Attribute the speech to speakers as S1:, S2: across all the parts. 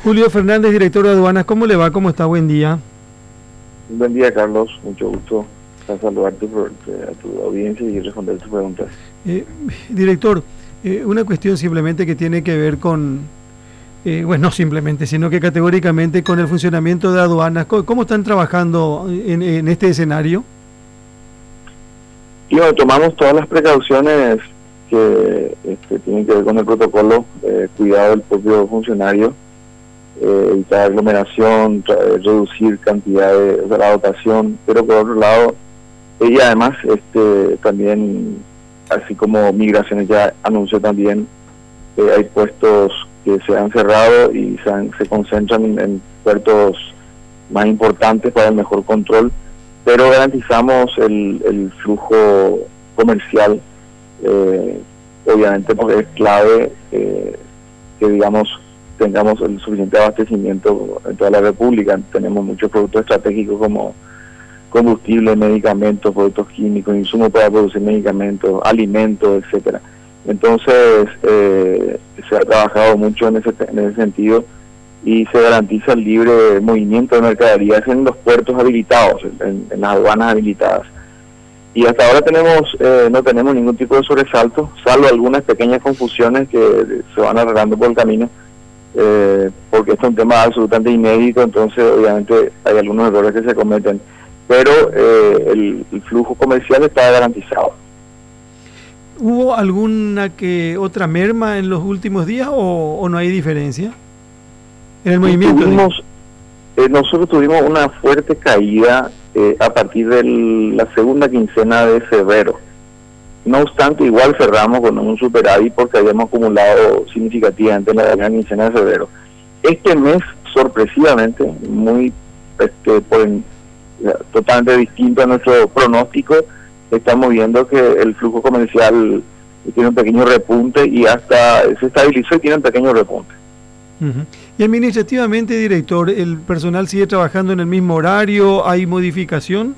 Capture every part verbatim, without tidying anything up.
S1: Julio Fernández, director de aduanas, ¿cómo le va? ¿Cómo está? Buen día.
S2: Buen día, Carlos. Mucho gusto a saludarte por, a tu audiencia y responder tus preguntas.
S1: Eh, director, eh, una cuestión simplemente que tiene que ver con, eh, bueno, no simplemente, sino que categóricamente con el funcionamiento de aduanas. ¿Cómo, cómo están trabajando en, en este escenario?
S2: Y bueno, tomamos todas las precauciones que este, tienen que ver con el protocolo, eh, cuidado del propio funcionario, eh, evitar aglomeración, reducir cantidad de, de la dotación, pero por otro lado, y además este, también, así como Migraciones ya anunció también, eh, hay puestos que se han cerrado y se, han, se concentran en, en puertos más importantes para el mejor control, pero garantizamos el, el flujo comercial, eh, obviamente porque es clave eh, que digamos tengamos el suficiente abastecimiento en toda la República. Tenemos muchos productos estratégicos como combustible, medicamentos, productos químicos, insumos para producir medicamentos, alimentos, etcétera. Entonces eh, se ha trabajado mucho en ese, en ese sentido y se garantiza el libre movimiento de mercaderías en los puertos habilitados, en, en las aduanas habilitadas. Y hasta ahora tenemos eh, no tenemos ningún tipo de sobresalto, salvo algunas pequeñas confusiones que se van arreglando por el camino, eh, porque este es un tema absolutamente inédito, entonces obviamente hay algunos errores que se cometen, pero eh, el, el flujo comercial está garantizado.
S1: ¿Hubo alguna que otra merma en los últimos días o, o no hay diferencia en el movimiento?
S2: Tuvimos, eh, nosotros tuvimos una fuerte caída eh, a partir de la segunda quincena de febrero. No obstante, igual cerramos con un superávit porque habíamos acumulado significativamente en la primera quincena de febrero. Este mes, sorpresivamente, muy este, por, totalmente distinto a nuestro pronóstico, estamos viendo que el flujo comercial tiene un pequeño repunte y hasta se estabilizó y tiene un pequeño repunte.
S1: Uh-huh. Y administrativamente, director, ¿el personal sigue trabajando en el mismo horario? ¿Hay modificación?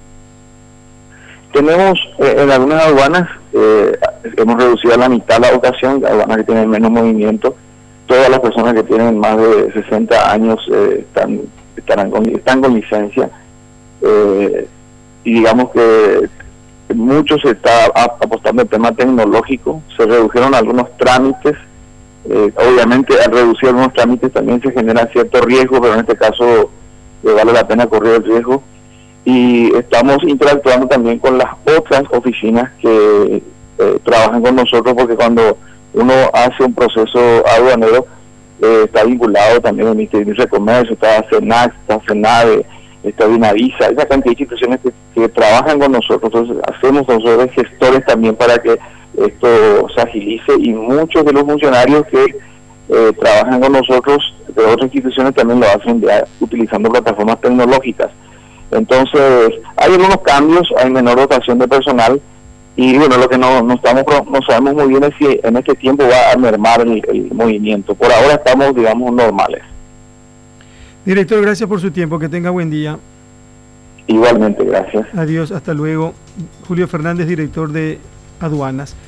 S2: Tenemos eh, en algunas aduanas, eh, hemos reducido a la mitad la dotación, aduanas que tienen menos movimiento. Todas las personas que tienen más de sesenta años eh, están, estarán con, están con licencia. Eh, y digamos que mucho se está apostando al tema tecnológico, se redujeron algunos trámites, eh, obviamente al reducir algunos trámites también se genera cierto riesgo, pero en este caso eh, vale la pena correr el riesgo, y estamos interactuando también con las otras oficinas que eh, trabajan con nosotros, porque cuando uno hace un proceso aduanero eh, está vinculado también al Ministerio de Comercio, está CENAC, está FENADE, está Vinavisa, esa cantidad de instituciones que, que trabajan con nosotros. Entonces hacemos nosotros gestores también para que esto se agilice, y muchos de los funcionarios que eh, trabajan con nosotros de otras instituciones también lo hacen ya utilizando plataformas tecnológicas. Entonces hay algunos cambios, hay menor dotación de personal, y bueno, lo que no, no estamos no sabemos muy bien es si en este tiempo va a mermar el, el movimiento. Por ahora estamos, digamos, normales.
S1: Director, gracias por su tiempo, que tenga buen día.
S2: Igualmente, gracias.
S1: Adiós, hasta luego. Julio Fernández, director de aduanas.